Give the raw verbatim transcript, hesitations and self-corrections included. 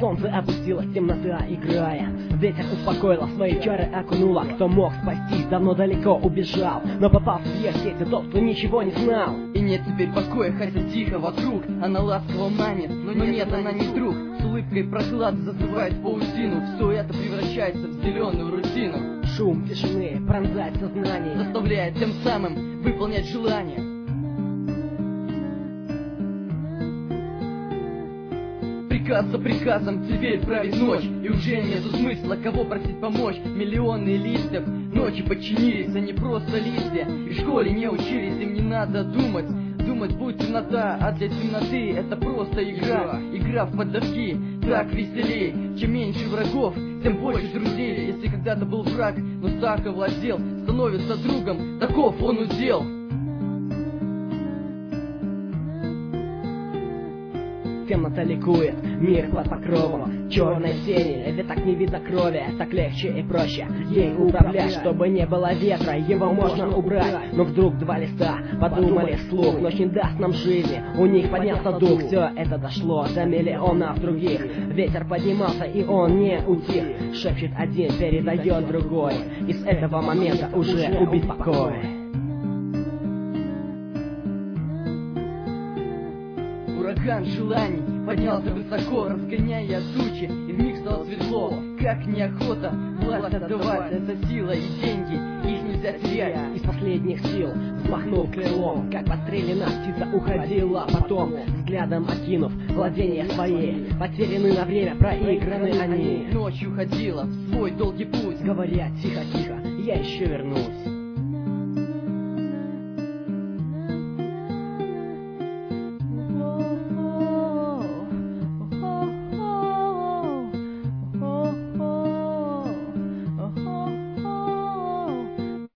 Солнце опустилось, темнота играя. Ветер успокоила, свои чары окунула. Кто мог спасти, давно далеко убежал. Но попал в ее сети тот, кто ничего не знал. И нет теперь покоя, хотя тихо вокруг. Она ласково манит, но, но нет, она не друг. С улыбкой прохлады зазывает в паутину. Все это превращается в зеленую рутину. Шум тишины пронзает сознание, заставляет тем самым выполнять желание. Приказ за приказом теперь правит ночь. И уже нету смысла кого просить помочь. Миллионы листьев ночи подчинились, они просто листья. И в школе не учились, им не надо думать. Думать будет темнота, а для темноты это просто игра. Игра в поддавки, так веселей. Чем меньше врагов, тем больше друзей. Если когда-то был враг, но так овладел, становится другом, таков он удел. Темнота ликует, мир под покровом черной тени, ведь так не видно крови, так легче и проще ей управлять, чтобы не было ветра, его можно убрать. Но вдруг два листа подумали вслух, ночь не даст нам жизни, у них поднялся дух. Все это дошло до миллионов других, ветер поднимался и он не утих. Шепчет один, передает другой, и с этого момента уже убит покой. Ураган желаний поднялся высоко, разгоняя тучи, и вмиг стало светло. Как неохота власть отдавать, это сила и деньги, их нельзя терять. Из последних сил взмахнул крылом, как подстрелена птица уходила, потом взглядом окинув владения свои, потеряны на время, проиграны они. Ночью ходила в свой долгий путь, говоря тихо-тихо, я еще вернусь.